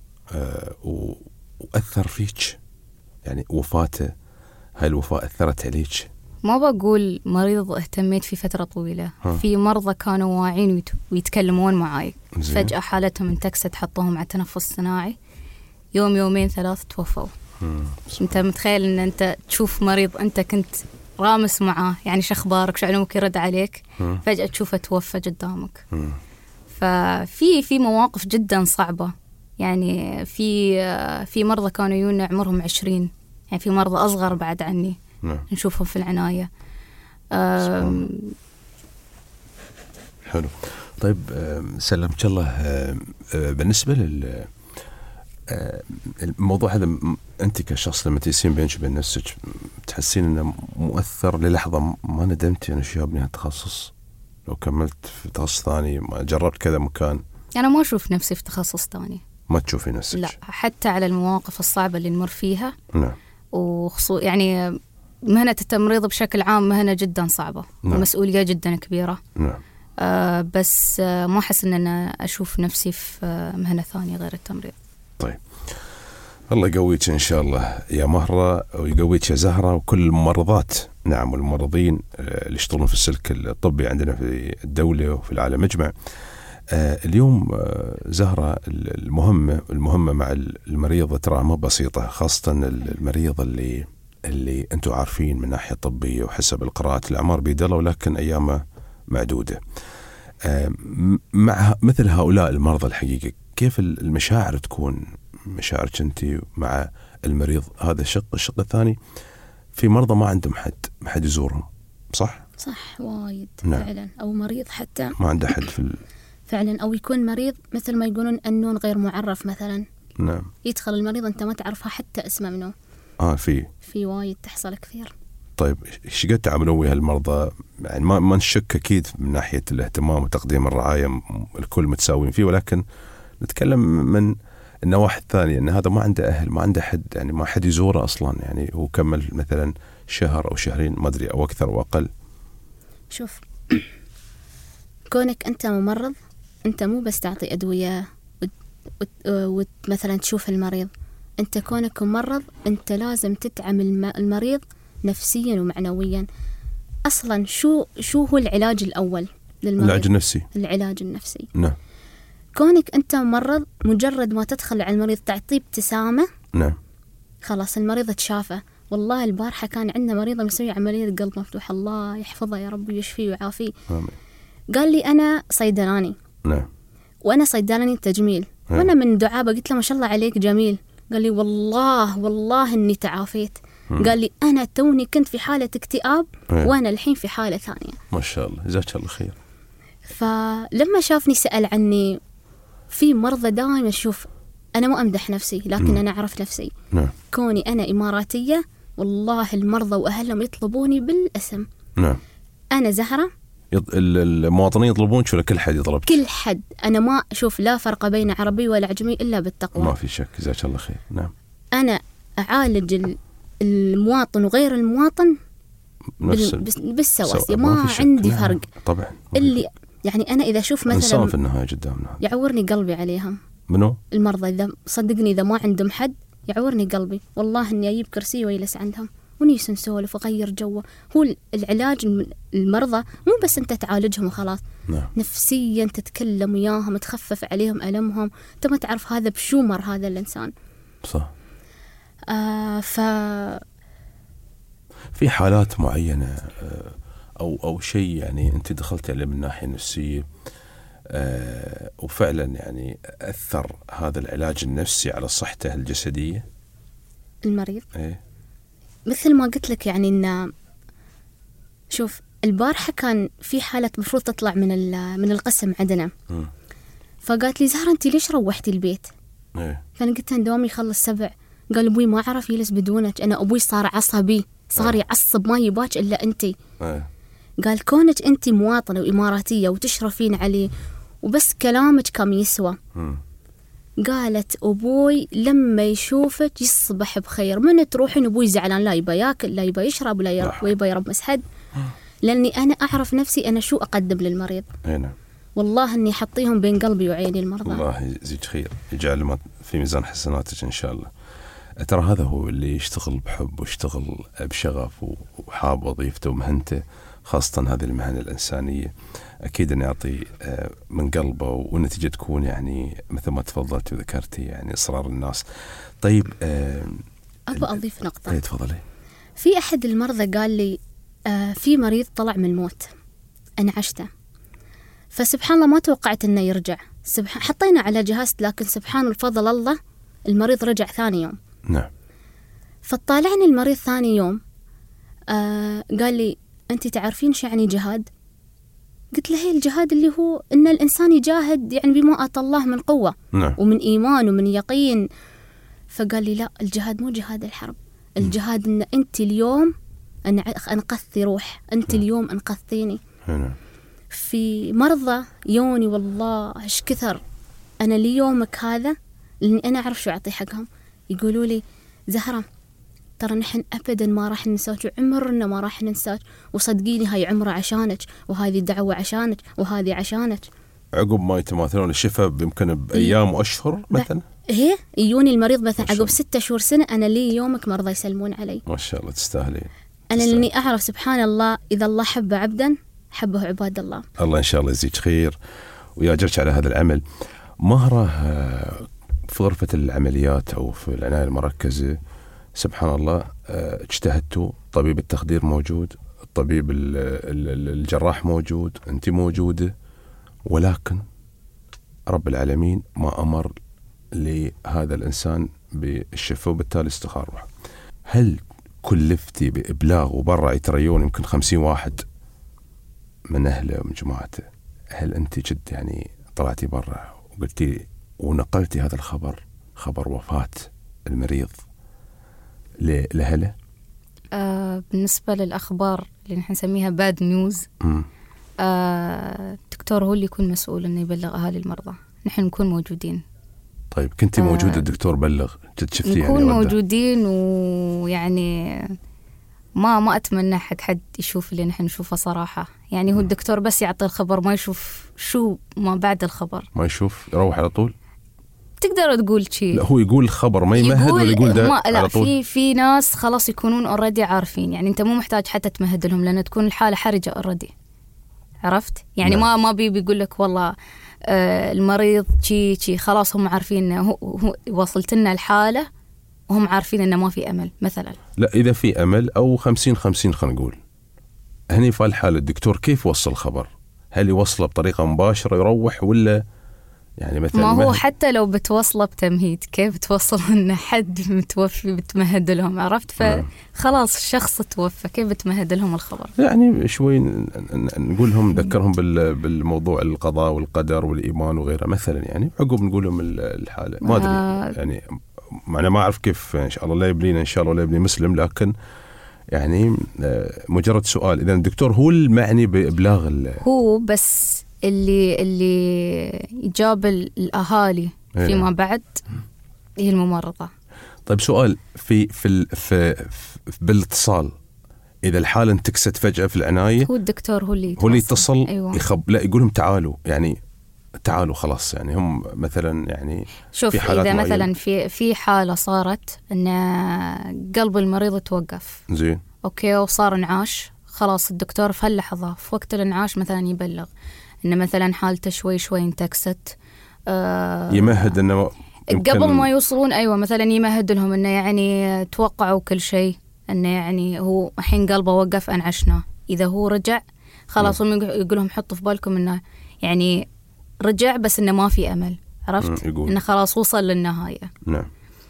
وأثر فيك، يعني وفاته، هاي الوفاة أثرت عليك؟ ما بقول مريض اهتميت في فترة طويلة. في مرضى كانوا واعين ويتكلمون معاي، فجأة حالتهم انتكست، حطوهم على تنفس صناعي، يوم يومين ثلاث توفوا. انت متخيل ان انت تشوف مريض انت كنت رامس معاه، يعني شخبارك شو علمك يرد عليك، فجأة تشوفه توفى قدامك. ففي مواقف جدا صعبة، يعني في مرضى كانوا يجون عمرهم 20، يعني في مرضى أصغر بعد عني نشوفهم في العناية. حلو. طيب سلمك الله، بالنسبة الموضوع هذا، أنت كشخص لما تقيسين بينك وبين نفسك تحسين إنه مؤثر للحظة ما ندمتي أنا شو ابني هالتخصص؟ لو كملت في تخصص ثاني، ما جربت كذا مكان؟ أنا ما أشوف نفسي في تخصص ثاني. ما تشوفي نفسك؟ لا، حتى على المواقف الصعبة اللي نمر فيها. نعم. يعني مهنة التمريض بشكل عام مهنة جدا صعبة. نعم. ومسؤولية جدا كبيرة. نعم. بس ما أحس إن أنا أشوف نفسي في مهنة ثانية غير التمريض. طيب الله يقويك إن شاء الله يا مهرة، ويقويك يا زهرة، وكل الممرضات. نعم، والممرضين اللي يشتغلون في السلك الطبي عندنا في الدولة وفي العالم أجمع. اليوم زهرة، المهمة مع المريض ترى ما بسيطة، خاصة المريض اللي أنتم عارفين من ناحية طبية وحسب القراءات الأعمار بيد الله، ولكن أيامه معدودة. مع مثل هؤلاء المرضى الحقيقة، كيف المشاعر تكون مشاعرك أنت مع المريض؟ هذا الشق الثاني، في مرضى ما عندهم حد يزورهم، صح وايد. نعم. فعلا، أو مريض حتى ما عنده حد فعلا، أو يكون مريض مثل ما يقولون أنون غير معرف مثلا. نعم. يدخل المريض أنت ما تعرفها حتى اسمه منه. في وايد تحصل كثير. طيب ايش قد تعاملون ويا هالمرضى؟ يعني ما نشك أكيد من ناحية الاهتمام وتقديم الرعاية الكل متساوين فيه، ولكن نتكلم من النواحي الثانية، أن هذا ما عنده أهل، ما عنده حد، يعني ما حد يزوره أصلا، يعني هو كمل مثلا شهر أو شهرين ما أدري، أو أكثر أو أقل. شوف، كونك أنت ممرض، أنت مو بس تعطي أدوية ومثلا تشوف المريض، أنت كونك ممرض أنت لازم تدعم المريض نفسيا ومعنويا. أصلا شو هو العلاج الأول للمريض؟ العلاج النفسي. نعم. كونك أنت ممرض، مجرد ما تدخل على المريض تعطيه ابتسامة، نعم، خلاص المريض تشافه. والله البارحة كان عندنا مريضة مسوي عملية قلب مفتوح، الله يحفظها يا رب ويشفيه ويعافيه. قال لي أنا صيدلاني. نعم. وأنا صيدلاني تجميل. وأنا من دعابة قلت له ما شاء الله عليك جميل. قال لي والله إني تعافيت. قال لي أنا توني كنت في حالة اكتئاب وأنا الحين في حالة ثانية. ما شاء الله، جزاك الله خير. فلما شافني سأل عني. في مرضى دائما، شوف أنا ما أمدح نفسي، لكن أنا أعرف نفسي. نعم. كوني أنا إماراتية، والله المرضى وأهلهم يطلبوني بالاسم. نعم. أنا زهرة. المواطنين يطلبونك ولا كل حد يطلبك؟ كل حد. أنا ما أشوف لا فرق بين عربي ولا عجمي إلا بالتقوى. ما في شك، جزاك الله خير. نعم. أنا أعالج المواطن وغير المواطن بالسواسية، ما عندي فرق. طبعا. اللي يعني أنا إذا أشوف مثلا إنسان في النهاية قدامنا يعورني قلبي عليهم. منو؟ المرضى. إذا صدقني إذا ما عندهم حد يعورني قلبي، والله إني أجيب كرسي ويلس عندهم ونيس نسولف وغير جوه. هو العلاج المرضى مو بس أنت تعالجهم وخلاص. نعم. نفسيا تتكلم وياهم، تخفف عليهم ألمهم. أنت ما تعرف هذا بشو مر هذا الإنسان. صح. في حالات معينة أو شيء يعني أنت دخلت عليه من الناحية النفسية وفعلا يعني أثر هذا العلاج النفسي على صحته الجسدية المريض؟ إيه؟ مثل ما قلت لك، يعني إن شوف البارحة كان في حالة مفروض تطلع من القسم عندنا. فقالت لي زهرة أنت ليش روحتي البيت؟ إيه؟ فأنا قلت له دوامي يخلص 7. قال أبوي ما عرف يجلس بدونك، أنا أبوي صار عصبي، صار يعصب ما يباك إلا أنتي. قال كونك أنت مواطنة وإماراتية وتشرفين عليه وبس كلامك كم يسوى. قالت أبوي لما يشوفك يصبح بخير، من تروحين أبوي زعلان، لا يبى ياكل لا يبى يشرب لا يبى يرمس حد، لأني أنا أعرف نفسي أنا شو أقدم للمريض. نعم. والله أني حطيهم بين قلبي وعيني المرضى. الله يجزيك خير، يجعل في ميزان حسناتك إن شاء الله. ترى هذا هو اللي يشتغل بحب ويشتغل بشغف وحاب وظيفته ومهنته، خاصة هذه المهن الإنسانية، أكيد أن يعطي من قلبه، والنتيجة تكون يعني مثل ما تفضلت وذكرتي يعني إصرار الناس. طيب أبغى أضيف نقطة. تفضلي. في أحد المرضى قال لي في مريض طلع من الموت أنا عشته، فسبحان الله ما توقعت أنه يرجع، حطينا على جهاز، لكن سبحان الفضل الله المريض رجع ثاني يوم. نعم. فطالعني المريض ثاني يوم قال لي أنت تعرفين شو يعني جهاد؟ قلت له هي الجهاد اللي هو إن الإنسان يجاهد يعني بما آتى الله من قوة. نعم. ومن إيمان ومن يقين. فقال لي لا، الجهاد مو جهاد الحرب، الجهاد إن أنت اليوم أنا أنقذتي روح، أنت اليوم أنقذتيني. نعم. في مرضى يوني والله إيش كثر أنا ليومك هذا، لأني أنا أعرف شو أعطي حقهم، يقولوا لي زهرة ترى نحن أبدا ما راح ننساك، وعمرنا ما راح ننساك، وصدقيني هاي عمره عشانك، وهذه دعوة عشانك، وهذه عشانك. عقب ما يتماثلون الشفاء يمكن بأيام وأشهر مثلا. هي يوني المريض مثلا عقب 6 شهور سنة، أنا لي يومك مرضى يسلمون علي. ما شاء الله تستاهلين. أنا لأني أعرف سبحان الله إذا الله حب عبدا حبه عباد الله. الله إن شاء الله يزيد خير ويأجرك على هذا العمل. مهرة في غرفة العمليات أو في العناية المركزة سبحان الله اجتهدتوا، طبيب التخدير موجود، الطبيب الجراح موجود، أنت موجودة، ولكن رب العالمين ما أمر لهذا الإنسان بالشفاء وبالتالي استخار روحه. هل كلفتي بإبلاغ وبرع يتريون يمكن 50 واحد من أهله ومن جماعته، هل أنت جد يعني طلعتي برا وقلتي ونقلتي هذا الخبر، خبر وفاة المريض لأهله؟ بالنسبة للأخبار اللي نحن نسميها باد نيوز، الدكتور هو اللي يكون مسؤول إنه يبلغ أهالي المرضى، نحن نكون موجودين. طيب كنتي موجودة الدكتور بلغ؟ شفتي نكون يعني موجودين، ويعني ما أتمنى حق حد يشوف اللي نحن نشوفه صراحة، يعني هو الدكتور بس يعطي الخبر، ما يشوف شو ما بعد الخبر، ما يشوف، يروح على طول. تقدر تقول شيء، لا هو يقول الخبر ما يمهد ولا يقول ده على طول. لا، في ناس خلاص يكونون أوريدي عارفين، يعني أنت مو محتاج حتى تمهد لهم لأن تكون الحالة حرجة أوريدي، عرفت يعني. نعم. ما بيقول لك والله المريض شي خلاص، هم عارفين هو وصلت لنا الحالة وهم عارفين إنه ما في أمل مثلا. لا إذا في أمل أو 50-50 خلينا نقول، هني في الحالة الدكتور كيف وصل الخبر؟ هل يوصله بطريقة مباشرة يروح، ولا يعني مثلا ما هو حتى لو بتوصله بتمهيد كيف توصل إن حد متوفي بتمهد لهم، عرفت؟ فخلاص الشخص توفى كيف بتمهد لهم الخبر؟ يعني شوي نقول لهم نذكرهم بالموضوع القضاء والقدر والإيمان وغيره مثلا، يعني عقب نقول لهم الحالة ما أدري يعني أنا ما أعرف كيف، إن شاء الله لا يبلينا إن شاء الله لا يبلي مسلم، لكن يعني مجرد سؤال. إذا الدكتور هو المعني بإبلاغ هو بس اللي يجاب الأهالي فيما بعد هي الممرضة. طيب سؤال في بالاتصال، إذا الحالة انتكست فجأة في العناية، هو الدكتور هو اللي يتصل. أيوة. لا يقولهم تعالوا، يعني تعالوا خلاص، يعني هم مثلا يعني شوف إذا مثلا في حالة صارت إن قلب المريض توقف، زين أوكي، وصار انعاش، خلاص الدكتور في هاللحظة في وقت الانعاش مثلا يبلغ إن مثلا حالته شوي انتكست، يمهد إنه قبل ما يوصلون، أيوة مثلا يمهد لهم إنه يعني توقعوا كل شيء، إنه يعني هو الحين قلبه وقف انعشنا، إذا هو رجع خلاص هم يقولهم حطوا في بالكم إنه يعني رجع بس إنه ما في أمل، عرفت؟ إنه خلاص وصل للنهاية. نعم.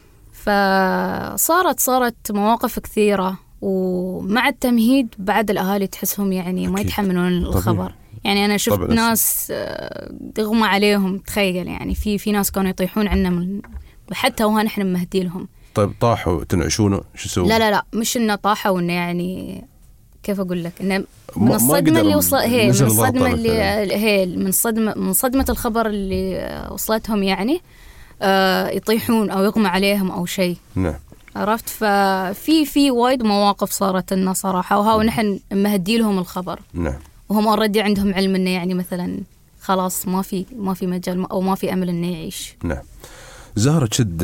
فصارت مواقف كثيرة، ومع التمهيد بعد الأهالي تحسهم يعني ما يتحملون الخبر. يعني أنا شفت ناس يغمى عليهم، تخيل يعني في ناس كانوا يطيحون عنا حتى وها نحن ممهدي لهم. طيب طاحوا تنعشونه شو سووا؟ لا مش إنه طاحوا، إنه يعني كيف أقول لك، إنه من الصدمة اللي من الصدمة اللي من صدمة الخبر اللي وصلتهم، يعني يطيحون أو يغمى عليهم أو شيء. نعم. عرفت؟ ففي وايد مواقف صارت لنا صراحة، وهاو نحن مهدي لهم الخبر. نعم. وهم أوريدي عندهم علم إنه يعني مثلا خلاص ما في مجال أو ما في أمل إنه يعيش. نعم. زهرة شد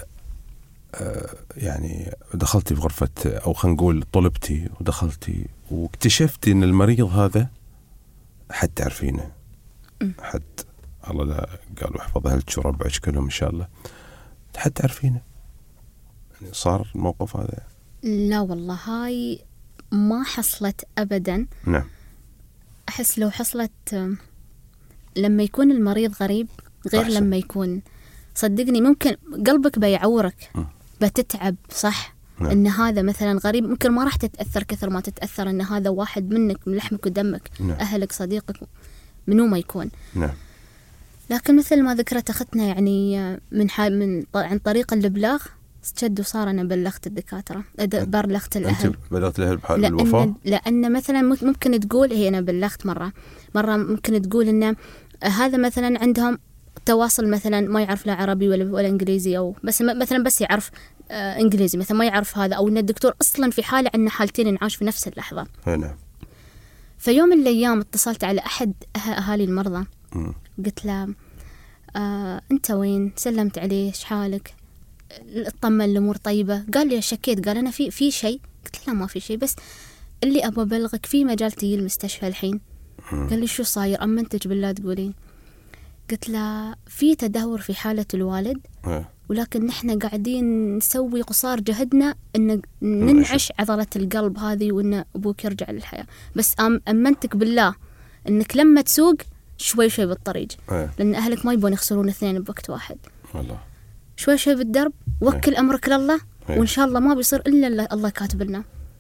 يعني دخلتي في غرفة، أو خلينا نقول طلبتي ودخلتي واكتشفتي إن المريض هذا حد تعرفينه، حد الله لا قالوا احفظ أهلك وربعك كلهم إن شاء الله، حد تعرفينه. يعني صار الموقف هذا؟ لا والله هاي ما حصلت أبدا. نعم. أحس لو حصلت لما يكون المريض غريب غير أحسن. لما يكون صدقني ممكن قلبك بيعورك، بتتعب صح. نعم. إن هذا مثلا غريب ممكن ما راح تتأثر كثر ما تتأثر إن هذا واحد منك من لحمك ودمك. نعم. أهلك صديقك منو ما يكون. نعم. لكن مثل ما ذكرت أختنا يعني عن طريق الإبلاغ شد وصار أنا بلغت الدكاترة، بلغت الأهل. أنت بلغت الأهل بحال الوفاة؟ لأن مثلا ممكن تقول هي أنا بلغت مرة ممكن تقول إن هذا مثلا عندهم تواصل مثلا ما يعرف لا عربي ولا إنجليزي، أو بس مثلا بس يعرف إنجليزي مثلا ما يعرف هذا، أو إن الدكتور أصلا في حالة عندنا حالتين نعاش في نفس اللحظة. نعم. فيوم من الأيام اتصلت على أحد أهالي المرضى، قلت له أنت وين؟ سلمت عليه، إيش حالك؟ اطمن الأمور طيبة. قال لي شكيت، قال أنا في شيء. قلت له ما في شيء، بس اللي أبغى أبلغك في مجال تجي المستشفى الحين. قال لي شو صاير؟ أمنتك بالله تقولين. قلت له في تدهور في حالة الوالد، ولكن نحن قاعدين نسوي قصار جهدنا إن ننعش عضلة القلب هذه وإن أبوك يرجع للحياة. بس أمنتك بالله إنك لما تسوق شوي بالطريق، لأن أهلك ما يبون يخسرون اثنين بوقت واحد. والله شوي بالدرب، وكل أمرك لله، وإن شاء الله ما بيصير إلا الله كاتب لنا.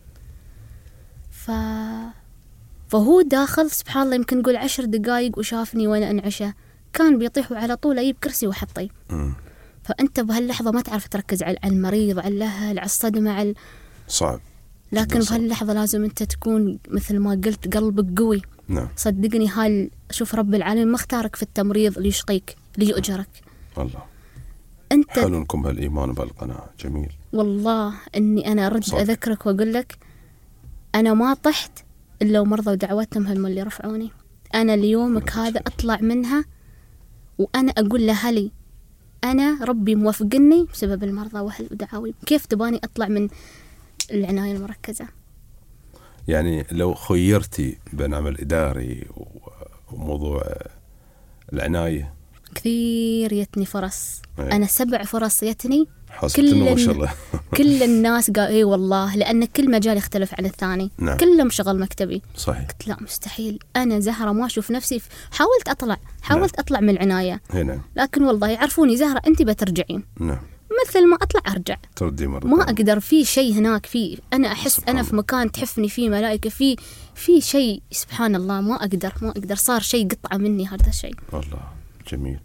فهو داخل سبحان الله يمكن نقول 10 دقايق وشافني وأنا أنعشه، كان بيطيح على طول أجيب كرسي وحطي. فأنت بهاللحظة ما تعرف تركز على المريض، على الأهل، على الصدمة، صعب. لكن بهاللحظة لازم أنت تكون مثل ما قلت قلبك قوي. نعم. صدقني شوف رب العالمين ما اختارك في التمريض ليشقيك ليؤجرك. الله. أنت حلونكم بهالإيمان وبهالقناعة، جميل. والله إني أنا أرد أذكرك وأقول لك أنا ما طحت إلا ومرضى ودعوتهم هم اللي رفعوني. أنا ليومك هذا أطلع منها وأنا أقول لأهلي أنا ربي موفقني بسبب المرضى وأهل ودعاوي. كيف تباني أطلع من العناية المركزة؟ يعني لو خيرتي بين عمل إداري وموضوع العناية كثير يتني فرص. أنا 7 فرص يتني، حاسبتنه ما شاء الله. كل الناس قال إيه والله، لأن كل مجال يختلف عن الثاني. نعم. كلهم شغل مكتبي. صحيح. قلت لا مستحيل، أنا زهرة ما أشوف نفسي حاولت أطلع من العناية. هنا. لكن والله يعرفوني زهرة أنت بترجعين. نعم. مثل ما أطلع أرجع. تردي مرة. ما أقدر، في شيء هناك، في أنا أحس أنا في مكان تحفني فيه ملائكة، في شيء سبحان الله ما أقدر صار شيء قطعة مني هذا الشيء. والله جميل.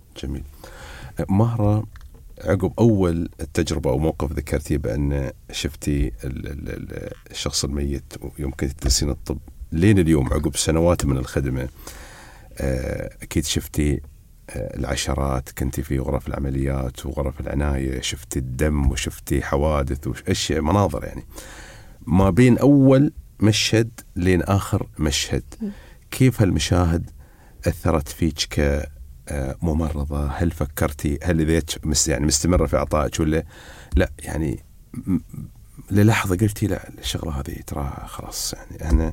مهرة، عقب أول التجربة أو موقف ذكرتي بأن شفتي الشخص الميت ويمكن تدرسين الطب لين اليوم عقب سنوات من الخدمة، أكيد شفتي العشرات، كنتي في غرف العمليات وغرف العناية، شفتي الدم وشفتي حوادث وأشياء مناظر، يعني ما بين أول مشهد لين آخر مشهد. كيف هالمشاهد أثرت فيك كممرضة؟ هل فكرتي هل ذيك يعني مستمرة في عطائك ولا لا؟ يعني للحظة قلتي لا الشغلة هذه ترى خلاص، يعني أنا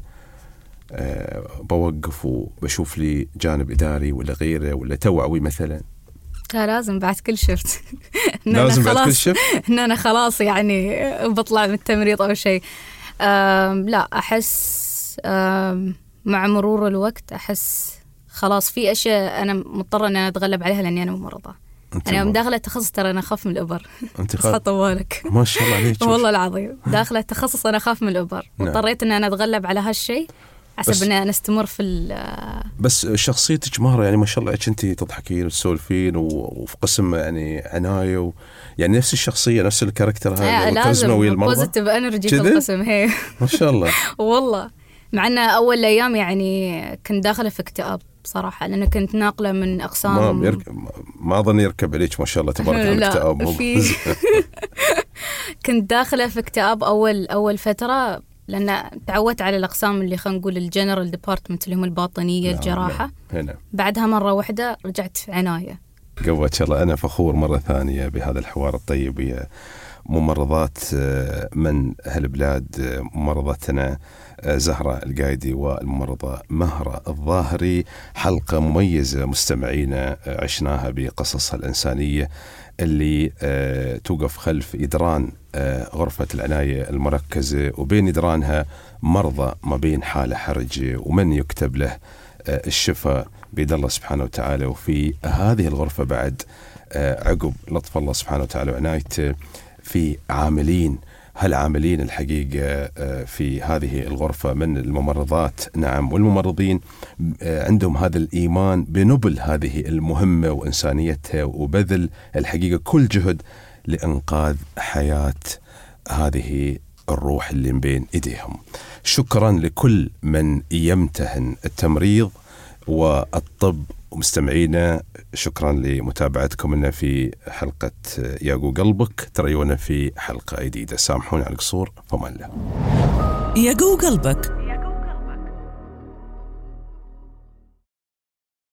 بوقف وبشوف لي جانب إداري ولا غيره ولا توعوي مثلا؟ كان لازم بعد كل شفت لازم بعد كل شفت إن أنا خلاص يعني بطلع من التمريض أو شيء. لا أحس مع مرور الوقت أحس خلاص في أشياء أنا مضطرة أن أنا أتغلب عليها لأني أنا ممرضة. أنا يوم داخلة التخصص ترى أنا أخاف من الإبر. أنت طوالك ما شاء الله عليك. والله العظيم داخلة التخصص أنا أخاف من الإبر. واضطريت أن أنا أتغلب على هالشيء حسب أن أنا استمر في بس شخصيتك مهرة يعني ما شاء الله أنت تضحكين وتسولفين وفي قسم يعني عناية يعني نفس الشخصية نفس الكاركتر هذا لازم بوزيتيف انرجي في القسم هي ما شاء الله. والله مع أن أول أيام يعني كنت داخلة في اكتئاب بصراحة، لأنه كنت ناقلة من أقسام ما أظن يركب عليك ما شاء الله تبارك الله اكتئاب. كنت داخلة في اكتئاب أول فترة، لأن تعودت على الأقسام اللي خلينا نقول الجنرال ديبارتمنت اللي هم الباطنية الجراحة. هنا. بعدها مرة واحدة رجعت في عناية. قوة الله. أنا فخور مرة ثانية بهذا الحوار الطيب. هي ممرضات من هالبلاد، ممرضتنا زهرة القايدي والممرضة مهرة الظاهري. حلقة مميزة مستمعينا عشناها بقصصها الإنسانية اللي توقف خلف إدران غرفة العناية المركزة، وبين إدرانها مرضى ما بين حالة حرج ومن يكتب له الشفاء بيد الله سبحانه وتعالى. وفي هذه الغرفة بعد عقب لطف الله سبحانه وتعالى وعنايته في عاملين. هالعاملين الحقيقة في هذه الغرفة من الممرضات نعم والممرضين عندهم هذا الإيمان بنبل هذه المهمة وإنسانيتها، وبذل الحقيقة كل جهد لإنقاذ حياة هذه الروح اللي بين إيديهم. شكرا لكل من يمتهن التمريض والطب. ومستمعينا شكرا لمتابعتكم لنا في حلقة ياقو قلبك. تريونا في حلقة جديدة. سامحوني على القصور. فمان الله. ياقو قلبك